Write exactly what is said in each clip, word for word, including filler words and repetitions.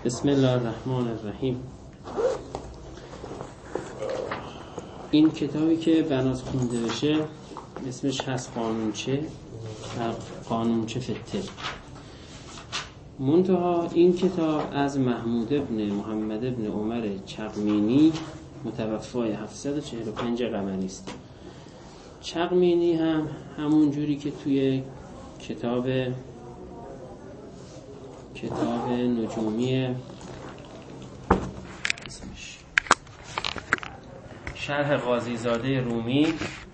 بسم الله الرحمن الرحیم. این کتابی که بناس خونده بشه اسمش هست قانونچه قانونچه فطر. منتها این کتاب از محمود ابن محمد ابن عمر چغمینی متوفای هفتصد و چهل و پنج قمری است. چغمینی هم همون جوری که توی کتاب کتاب نجومی اسمش شرح قاضی زاده رومی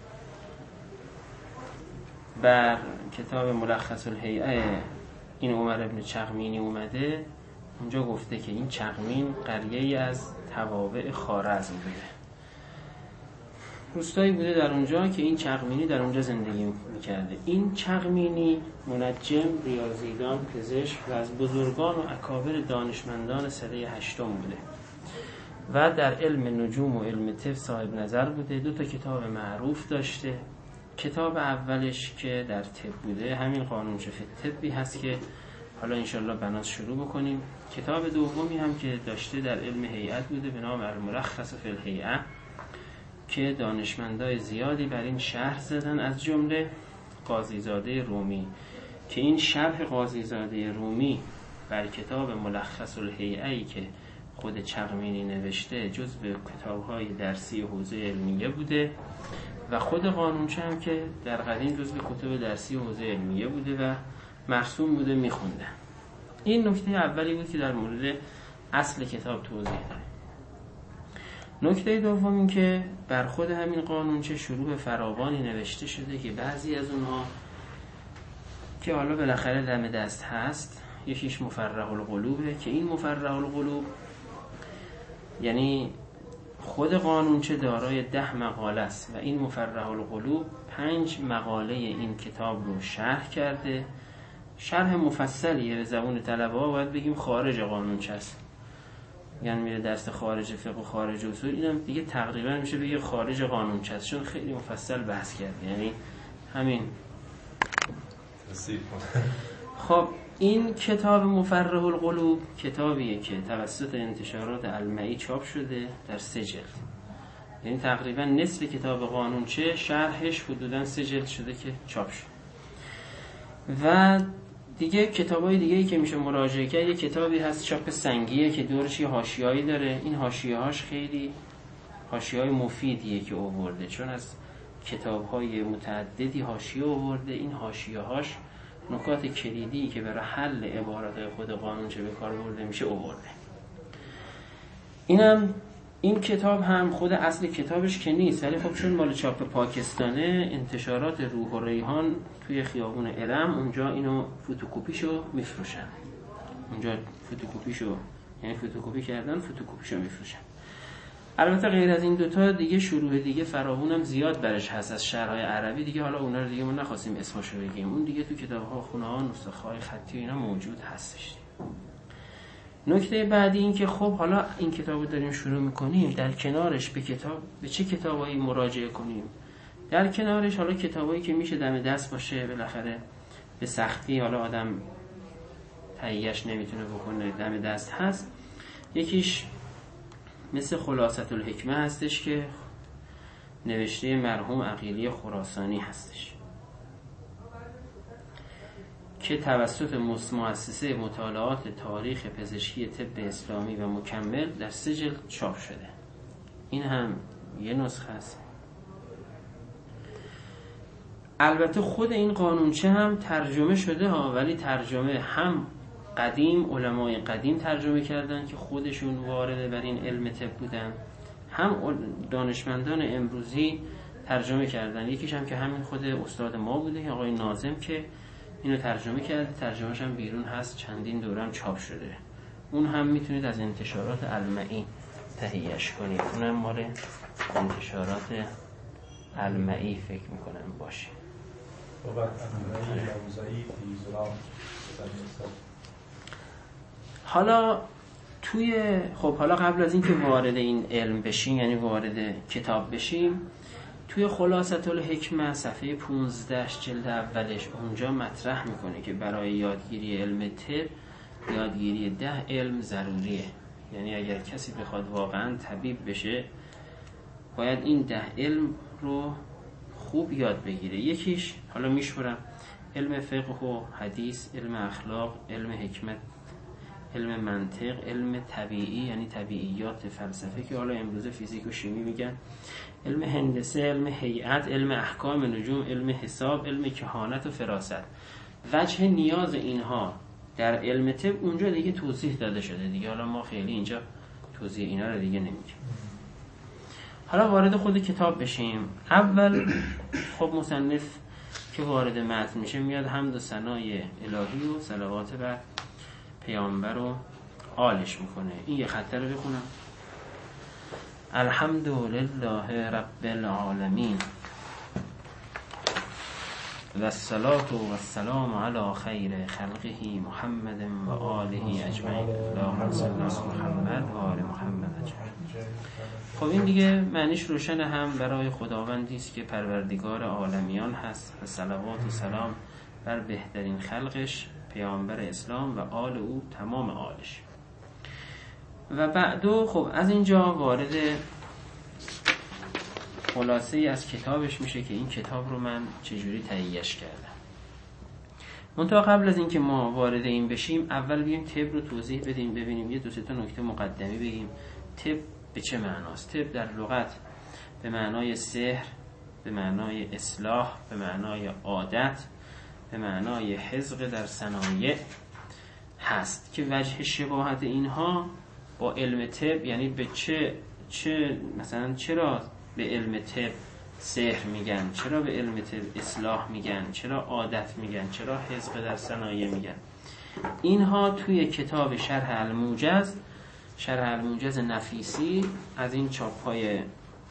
بر کتاب ملخص الهیئه این عمر ابن چغمینی اومده، اونجا گفته که این چغمین قریه‌ای از توابع خوارزم بوده، روستایی بوده در اونجا که این چغمینی در اونجا زندگی میکرده. این چغمینی منجم، ریاضیدان، پزشک و از بزرگان و اکابر دانشمندان سده هشتم بوده و در علم نجوم و علم طب صاحب نظر بوده. دو تا کتاب معروف داشته. کتاب اولش که در طب بوده همین قانونچه فطری هست که حالا انشالله بناس شروع بکنیم. کتاب دومی هم که داشته در علم هیئت بوده به نام الملخص فی الهیئه که دانشمندای زیادی بر این شرح زدن، از جمله قاضی زاده رومی که این شرح قاضی زاده رومی بر کتاب ملخص الهیئه‌ای که خود چغمینی نوشته جزو کتاب‌های درسی حوزه علمیه بوده و خود قانونچه هم که در قدیم جزو کتب درسی حوزه علمیه بوده و مرسوم بوده میخونده. این نکته اولی بود که در مورد اصل کتاب توضیح داره. نکته دوم این که بر خود همین قانونچه شروع فراوانی نوشته شده که بعضی از اونها که حالا بالاخره دم دست هست، یکیش مفرح القلوبه که این مفرح القلوب یعنی خود قانونچه دارای ده مقاله است و این مفرح القلوب پنج مقاله این کتاب رو شرح کرده. شرح مفصلیه، به زبون طلبه ها باید بگیم خارج قانونچه است، یعنی میره درس خارج فقه و خارج اصول، اینم دیگه تقریبا میشه بگه خارج قانونچه است چون خیلی مفصل بحث کرده، یعنی همین. خب این کتاب مفرح القلوب کتابیه که توسط انتشارات المعی چاپ شده در سه جلد، یعنی تقریبا نصف کتاب قانونچه شرحش حدودا سه جلد شده که چاپ شد. و دیگه کتابای دیگه‌ای که میشه مراجعه کرد، یه کتابی هست چاپ سنگیه که دورش یه حاشیه‌ای داره. این حاشیه‌هاش خیلی حاشیه‌های مفیدیه که آورده، چون از کتاب‌های متعددی حاشیه آورده. این حاشیه‌هاش نکات کلیدی که برای حل عبارات خود قانونچه به کار برده میشه آورده. اینم این کتاب هم خود اصل کتابش که نیست، ولی خب چون مال چاپ پاکستانه، انتشارات روح و ریحان توی خیابون علم اونجا اینو فتوکپیشو میفروشن. اونجا فتوکپیشو یعنی فتوکپی کردن، فتوکپیشو میفروشن. البته غیر از این دوتا دیگه شروح دیگه فراوون هم زیاد برش هست از شرح‌های عربی دیگه، حالا اونا رو دیگه ما نخواستیم اسمشو بگیم. اون دیگه تو کتاب‌ها، خونه‌ها، نسخه‌های خطی و اینا موجود هستش. نکته بعدی این که خب حالا این کتابو داریم شروع میکنیم، در کنارش به کتاب به چه کتابایی مراجعه کنیم؟ در کنارش حالا کتابایی که میشه دم دست باشه، بالاخره به سختی حالا آدم تهیه‌اش نمیتونه بکنه، دم دست هست. یکیش مثل خلاصة الحکمه هستش که نوشته مرحوم عقیلی خراسانی هستش که توسط مؤسسه مطالعات تاریخ پزشکی طب اسلامی و مکمل در سه جلد چاپ شده. این هم یه نسخه است. البته خود این قانونچه هم ترجمه شده ها، ولی ترجمه هم قدیم علمای قدیم ترجمه کردن که خودشون وارد بر این علم طب بودن، هم دانشمندان امروزی ترجمه کردن. یکیش هم که همین خود استاد ما بوده، آقای ناظم، که اینو ترجمه کرده. ترجمهش هم بیرون هست، چندین دورم چاپ شده. اون هم میتونید از انتشارات المعی تهیهش کنید. اونم مال انتشارات المعی فکر میکنم باشه. صحیح. توی خب حالا قبل از اینکه وارد این علم بشیم، یعنی وارد کتاب بشیم، توی خلاصة الحکمه صفحه پونزده جلد اولش اونجا مطرح میکنه که برای یادگیری علم طب یادگیری ده علم ضروریه. یعنی اگر کسی بخواد واقعا طبیب بشه باید این ده علم رو خوب یاد بگیره. یکیش حالا میشورم علم فقه و حدیث، علم اخلاق، علم حکمت، علم منطق، علم طبیعی یعنی طبیعیات، فلسفه که حالا امروزه فیزیک و شیمی میگن، علم هندسه، علم هیئت، علم احکام نجوم، علم حساب، علم کهانت و فراست. وجه نیاز اینها در علم طب اونجا دیگه توضیح داده شده دیگه، حالا ما خیلی اینجا توضیح اینا رو دیگه نمیگیم. حالا وارد خود کتاب بشیم. اول خب مصنف که وارد متن میشه میاد حمد و ثنای الهی و صلوات بر پیامبر و آلش میکنه. این یه خطه رو بخونم. الحمدلله رب العالمین و الصلاة و السلام علی خیر خلقه محمد و آله اجمعین. اللهم صل علی محمد و آل محمد اجمعین. خب این دیگه معنیش روشن، هم برای خداوندی است که پروردگار عالمیان هست و صلوات و سلام بر بهترین خلقش پیامبر اسلام و آل او تمام آلش. و بعدو خب از اینجا وارد خلاصه ای از کتابش میشه که این کتاب رو من چجوری تهیه‌اش کردم. منتها قبل از اینکه ما وارد این بشیم اول بیایم طب رو توضیح بدیم، ببینیم یه دو سه تا نکته مقدمی بگیم. طب به چه معناست؟ طب در لغت به معنای سحر، به معنای اصلاح، به معنای عادت، به معنای حذق در صنایع هست که وجه شباهت اینها با علم طب، یعنی به چه چه مثلا چرا به علم طب سحر میگن، چرا به علم طب اصلاح میگن، چرا عادت میگن، چرا حذق در صنایع میگن. اینها توی کتاب شرح الموجز، شرح الموجز نفیسی از این چاپ‌های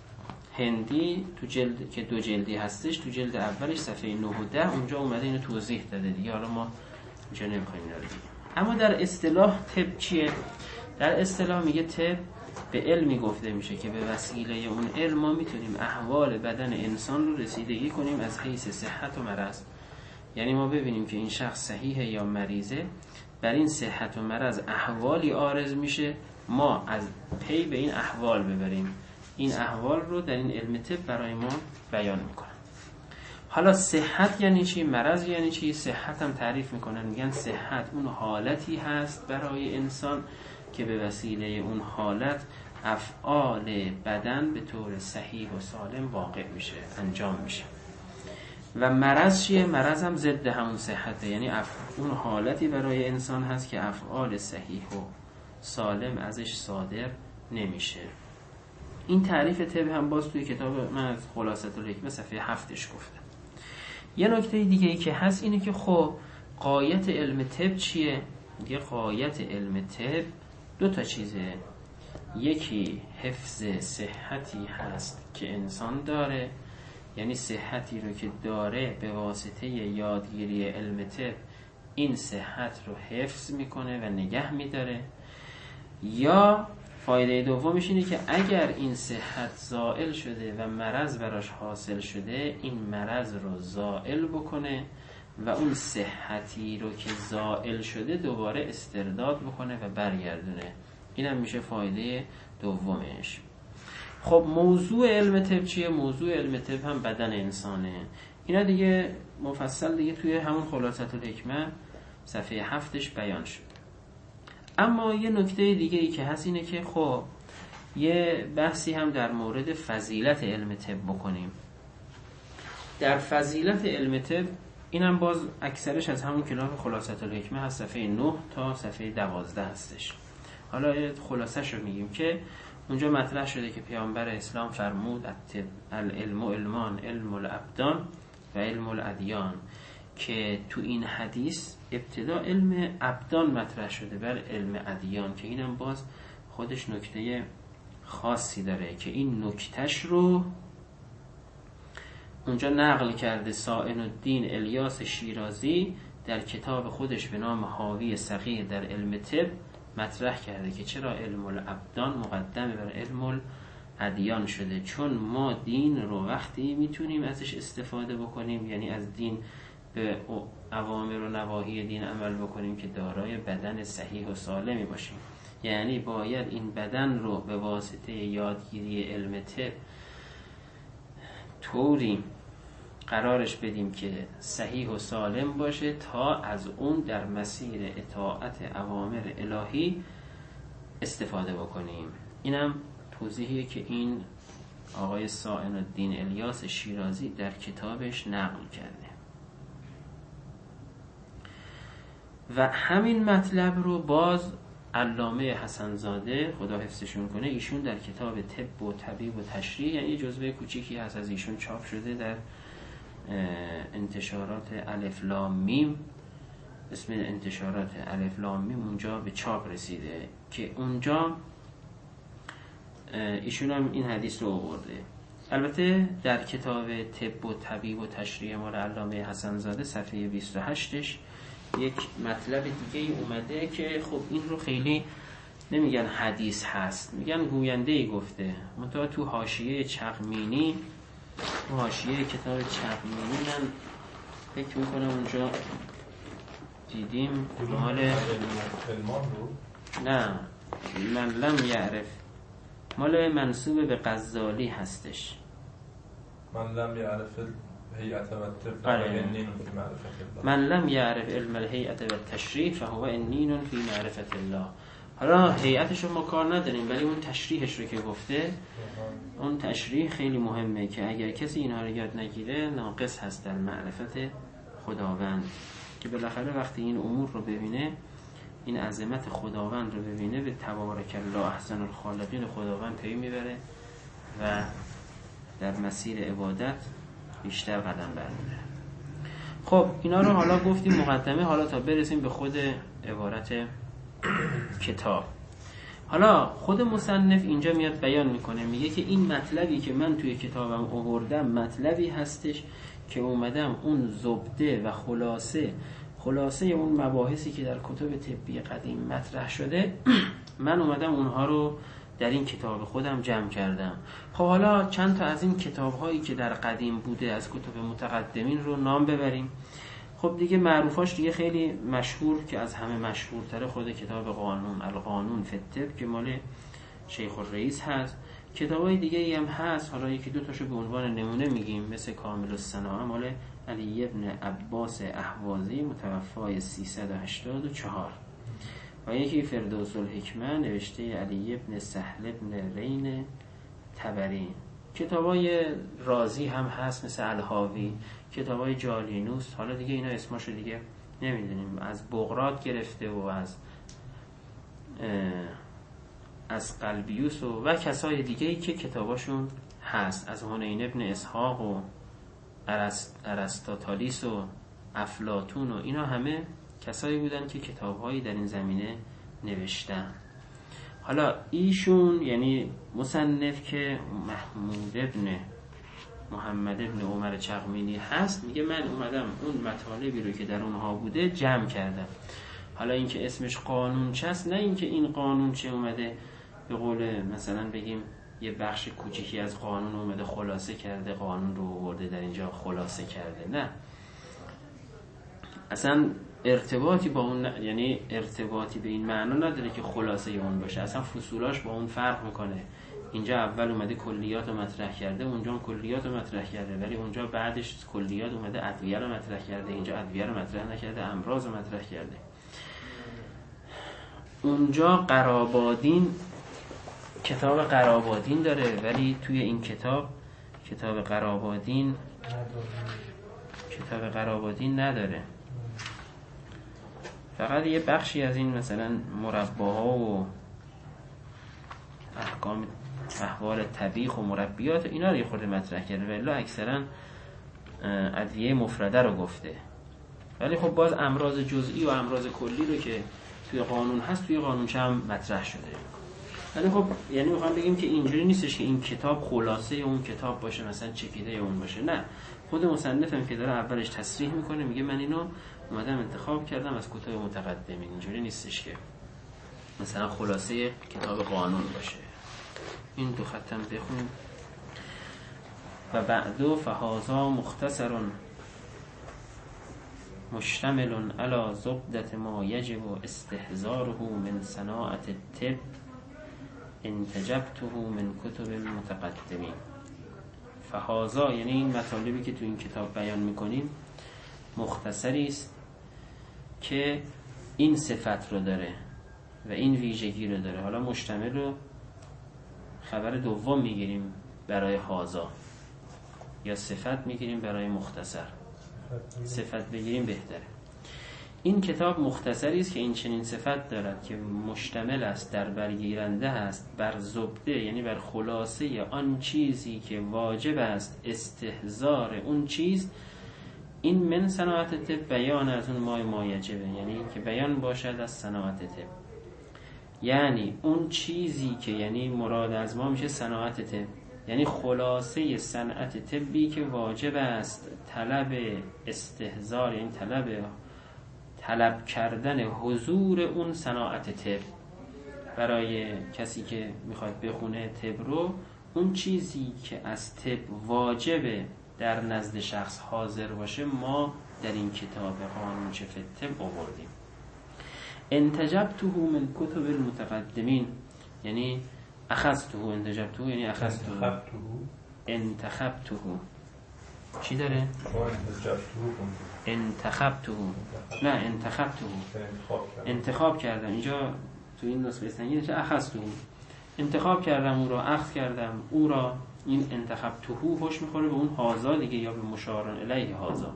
هندی تو جلد که دو جلدی هستش، تو جلد اولش صفحه نه و ده اونجا اومده اینو توضیح داده دیگه، حالا ما اینجا نمیخوایم اینا رو بگیم. اما در اصطلاح طب چیه؟ در اصطلاح میگه طب به علمی گفته میشه که به وسیله اون علم ما میتونیم احوال بدن انسان رو رسیدگی کنیم از حیث صحت و مرض. یعنی ما ببینیم که این شخص صحیحه یا مریضه، بر این صحت و مرض احوالی عارض میشه، ما از پی به این احوال ببریم. این احوال رو در این علم طب برای ما بیان میکنن. حالا صحت یعنی چی؟ مرض یعنی چی؟ صحت هم تعریف میکنن، میگن صحت اون حالتی هست برای انسان که به وسیله اون حالت افعال بدن به طور صحیح و سالم واقع میشه، انجام میشه. و مرض چیه؟ مرض هم ضد همون صحته، یعنی اف... اون حالتی برای انسان هست که افعال صحیح و سالم ازش صادر نمیشه. این تعریف طب هم باز توی کتاب من از خلاصه الحکمه صفحه هفتش گفتم. یه نکته دیگه ای که هست اینه که خب غایت علم طب چیه؟ یه غایت علم طب دو تا چیزه. یکی حفظ صحتی هست که انسان داره، یعنی صحتی رو که داره به واسطه یادگیری علم طب این صحت رو حفظ میکنه و نگه میداره. یا فایده دومش اینه که اگر این صحت زائل شده و مرض براش حاصل شده، این مرض رو زائل بکنه و اون صحتی رو که زائل شده دوباره استرداد بکنه و برگردونه. این هم میشه فایده دومش. خب موضوع علم طب چیه؟ موضوع علم طب هم بدن انسانه. اینا دیگه مفصل دیگه توی همون خلاصه الحکمه صفحه هفتش بیان شد. اما یه نکته دیگه ای که هست اینه که خب یه بحثی هم در مورد فضیلت علم طب بکنیم. در فضیلت علم طب اینم باز اکثرش از همون کتاب خلاصه الحکمه هست، صفحه نه تا صفحه دوازده هستش. حالا خلاصش رو میگیم که اونجا مطرح شده که پیامبر اسلام فرمود العلم علمان، علم الابدان و علم الادیان، که تو این حدیث ابتدا علم ابدان مطرح شده بر علم ادیان، که اینم باز خودش نکته خاصی داره که این نکتهش رو اونجا نقل کرده سائن الدین الیاس شیرازی در کتاب خودش به نام حاوی صغیر در علم طب مطرح کرده که چرا علم الابدان مقدم بر علم الادیان شده. چون ما دین رو وقتی میتونیم ازش استفاده بکنیم، یعنی از دین به اوامر و نواهی دین عمل بکنیم که دارای بدن صحیح و سالمی باشیم. یعنی باید این بدن رو به واسطه یادگیری علم طب طوری قرارش بدیم که صحیح و سالم باشه تا از اون در مسیر اطاعت اوامر الهی استفاده بکنیم. اینم توضیحیه که این آقای صائن الدین الیاس شیرازی در کتابش نقل کرده و همین مطلب رو باز علامه حسن‌زاده خدا حفظشون کنه ایشون در کتاب طب و طبیب و تشریح، یعنی جزوه کوچیکی هست از ایشون چاپ شده در انتشارات الف لام میم، اسم انتشارات الف لام میم اونجا به چاپ رسیده که اونجا ایشون هم این حدیث رو آورده. البته در کتاب طب و طبیب و تشریح مال علامه حسن‌زاده صفحه بیست و هشتش یک مطلب دیگه ای اومده که خب این رو خیلی نمیگن حدیث هست، میگن گوینده ای گفته. منتها تو حاشیه چغمینی، تو حاشیه کتاب چغمینی من فکر میکنم اونجا دیدیم مال نه من لم یعرف، مال منسوب به غزالی هستش. من لم یعرف هیئت و طب فهو انین فی معرفت الله. من لم یعرف علم الهیئت و تشریح فهو انین فی معرفت الله. حالا هیئتش رو ما کار نداریم، ولی اون تشریحش رو که گفته، اون تشریح خیلی مهمه که اگر کسی اینها رو یاد نگیره ناقص هست در معرفت خداوند، که بالاخره وقتی این امور رو ببینه، این عظمت خداوند رو ببینه، به تبارک الله احسن الخالقین خداوند پی میبره و در مسیر عبادت بیشتر قدم برمی‌داره. خب اینا رو حالا گفتیم مقدمه، حالا تا برسیم به خود عبارت کتاب. حالا خود مصنف اینجا میاد بیان میکنه، میگه که این مطلبی که من توی کتابم آوردم مطلبی هستش که اومدم اون زبده و خلاصه خلاصه اون مباحثی که در کتب طبی قدیم مطرح شده من اومدم اونها رو در این کتاب خودم جمع کردم. خب حالا چند تا از این کتاب‌هایی که در قدیم بوده از کتب متقدمین رو نام ببریم. خب دیگه معروفاش دیگه خیلی مشهور که از همه مشهورتره خود کتاب قانون القانون فی الطب که مال شیخ الرئیس هست. کتابای دیگه ای هم هست، حالا یکی دو تاشو به عنوان نمونه میگیم، مثل کامل الصناعه مال علی ابن عباس اهوازی متوفای سیصد و هشتاد و چهار و یکی فردوس الحکمه نوشته علی ابن سهل ابن رین تبری. کتابای رازی هم هست مثل الحاوی، کتابای جالینوس، حالا دیگه اینا اسماشو دیگه نمیدونیم، از بغرات گرفته و از از قلبیوس و, و کسای دیگه‌ای که کتاباشون هست، از هنین ابن اسحاق و ارسطاطالیس و افلاطون و اینا همه کسایی بودن که کتاب‌هایی در این زمینه نوشتن. حالا ایشون یعنی مصنف که محمود ابن محمد ابن عمر چغمینی هست، میگه من اومدم اون مطالبی رو که در اونها بوده جمع کردم. حالا این که اسمش قانون چه است، نه این که این قانون چه اومده به قول مثلا بگیم یه بخش کوچیکی از قانون اومده خلاصه کرده، قانون رو آورده در اینجا خلاصه کرده، نه، اصلا ارتباطی با اون، یعنی ارتباطی به این معنا نداره که خلاصه اون باشه، اصلا فصولاش با اون فرق میکنه. اینجا اول اومده کلیات رو مطرح کرده، اونجا هم کلیات رو مطرح کرده، ولی اونجا بعدش کلیات اومده ادویه رو مطرح کرده، اینجا ادویه رو مطرح نکرده، امراض رو مطرح کرده. اونجا قرابادین، کتاب قرابادین داره، ولی توی این کتاب کتاب قرابادین کتاب قرابادین نداره، فقط یه بخشی از این مثلا مرباها و احکام احوال طبیخ و مربیات اینا رو یه خورده مطرح کرده، ولی اکثرا ادویه مفرده رو گفته. ولی خب باز امراض جزئی و امراض کلی رو که توی قانون هست توی قانونچه هم مطرح شده. ولی خب یعنی میخوام بگیم که اینجوری نیستش که این کتاب خلاصه اون کتاب باشه، مثلا چکیده اون باشه، نه، خود مصنف هم که داره اولش تصریح میکنه میگه من اینو اومدم انتخاب کردم از کتاب متقدمین. اینجوری نیستش که مثلا خلاصه کتاب قانون باشه. این دو ختم بخونیم. و بعدو فهازا مختصرون مشتمل علی زبدة ما یجب استحضاره من صناعة الطب انتجبته من کتب المتقدمین. فهذا یعنی این مطالبی که تو این کتاب بیان میکنیم مختصری است که این صفت رو داره و این ویژگی رو داره. حالا مشتمل رو خبر دوم میگیریم برای هازا یا صفت میگیریم برای مختصر. صفت بگیریم بهتره. این کتاب مختصری است که این چنین صفت دارد که مشتمل است در برگیرنده است بر زبده، یعنی بر خلاصه آن چیزی که واجب است استحضار اون چیز. این من صناعت طب بیان از اون مای مایجبه، یعنی که بیان باشد از صناعت طب، یعنی اون چیزی که یعنی مراد از ما میشه صناعت طب، یعنی خلاصه صنعت طبی که واجب است طلب استحضار، یعنی طلب طلب کردن حضور اون صناعت طب برای کسی که میخواد بخونه طب رو. اون چیزی که از طب واجبه در نزد شخص حاضر باشه ما در این کتاب قانون چه طب آوردیم. انتجبته من کتب المتقدمین، یعنی اخذته، انتجبته یعنی اخذته، انتخبته. چی داره؟ انتخبته، نه انتخبته، انتخاب کردم. اینجا تو این نسخه سنگی نشه اخذته، انتخاب کردم او را، اخذ کردم او را. این انتخبته هوش میخوره به اون هازا دیگه، یا به مشارن الیه هازا.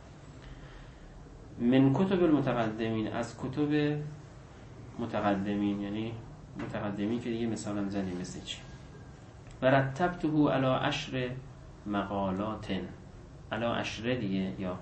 من کتب المتقدمین، از کتب متقدمین، یعنی متقدمین که دیگه مثلا زنی مثل چی. و رتبته علی عشر مقالات، علی عشر دیگه، یا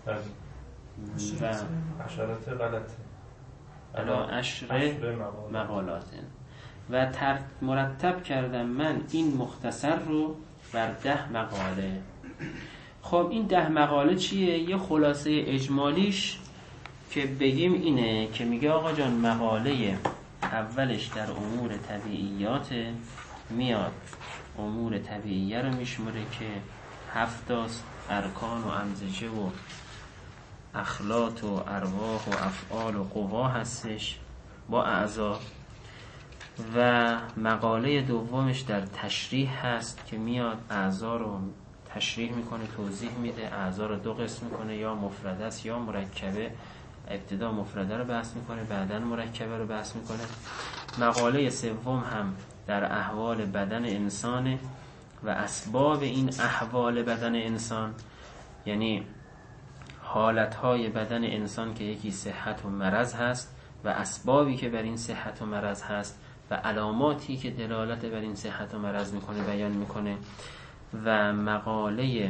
و عشرات غلطه، علی عشر مقالات. و تر مرتب کردم من این مختصر رو بر ده مقاله. خب این ده مقاله چیه؟ یه خلاصه اجمالیش که بگیم اینه که میگه آقا جان مقاله اولش در امور طبیعیات میاد، امور طبیعیه رو میشمره که هفتاست، ارکان و امزجه و اخلاط و ارواح و افعال و قوا هستش با اعضا. و مقاله دومش در تشریح هست که میاد اعضا رو تشریح میکنه، توضیح میده، اعضا رو دو قسم میکنه، یا مفرده است یا مرکبه. ابتدا مفرده رو بحث میکنه، بعداً مرکبه رو بحث میکنه. مقاله سوم هم در احوال بدن انسانه و اسباب این احوال بدن انسان، یعنی حالتهای بدن انسان که یکی صحت و مرض هست و اسبابی که بر این صحت و مرض هست و علاماتی که دلالت بر این صحت و مرض میکنه بیان میکنه. و مقاله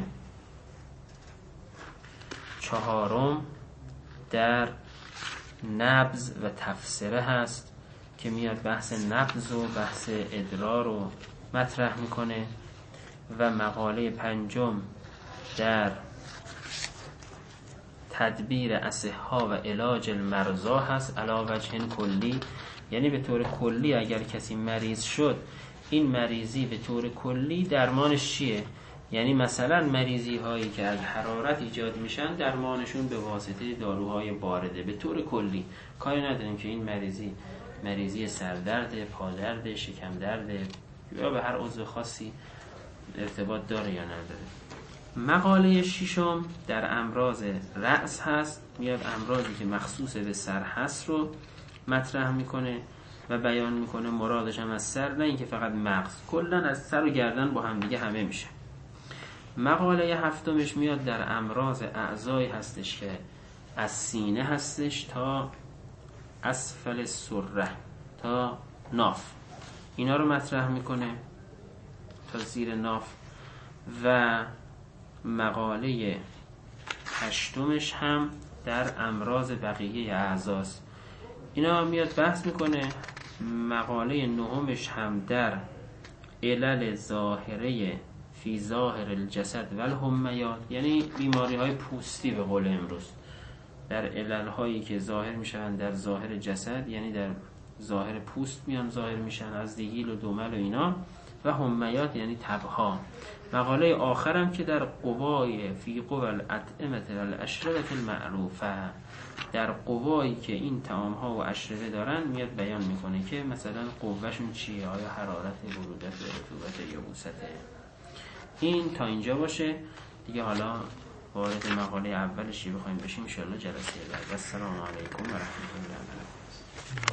چهارم در نبض و تفسیره هست که میاد بحث نبض و بحث ادرار رو مطرح میکنه. و مقاله پنجم در تدبیر اصحا و علاج المرضا هست علی وجه کلی، یعنی به طور کلی اگر کسی مریض شد این مریضی به طور کلی درمانش چیه. یعنی مثلا مریضی هایی که از حرارت ایجاد میشن درمانشون به واسطه داروهای بارده. به طور کلی کاری نداریم که این مریضی مریضی سردرد، پادرد، شکم درد یا به هر عضو خاصی ارتباط داره یا نداره. مقاله ششم در امراض رأس هست، میاد امراضی که مخصوص به سر هست رو مطرح میکنه و بیان میکنه. مرادش هم از سر، نه اینکه فقط مغز، کلا از سر و گردن با هم دیگه همه میشه. مقاله هفتمش میاد در امراض اعضایی هستش که از سینه هستش تا اسفل سره تا ناف، اینا رو مطرح میکنه تا زیر ناف. و مقاله هشتمش هم در امراض بقیه اعضاست، اینا میاد بحث میکنه. مقاله نهمش هم در علل ظاهره فی ظاهر الجسد و الهمیات، یعنی بیماری های پوستی به قول امروز، در علل هایی که ظاهر میشن در ظاهر جسد، یعنی در ظاهر پوست میان ظاهر میشن، از دیگیل و دومل و اینا. و همیات یعنی تبها. مقاله آخرم که در قوای فی قوى الاطعمه والاشربه المعروفه، در قوایی که این طعام ها و اشربه دارن میاد بیان میکنه که مثلا قوهشون چیه، آیا حرارت، برودت، رطوبت یا بوسته. این تا اینجا باشه دیگه. حالا وارد مقاله اولشی بخوایم بشیم ان شاء الله جلسه بعد. السلام علیکم و رحمت الله.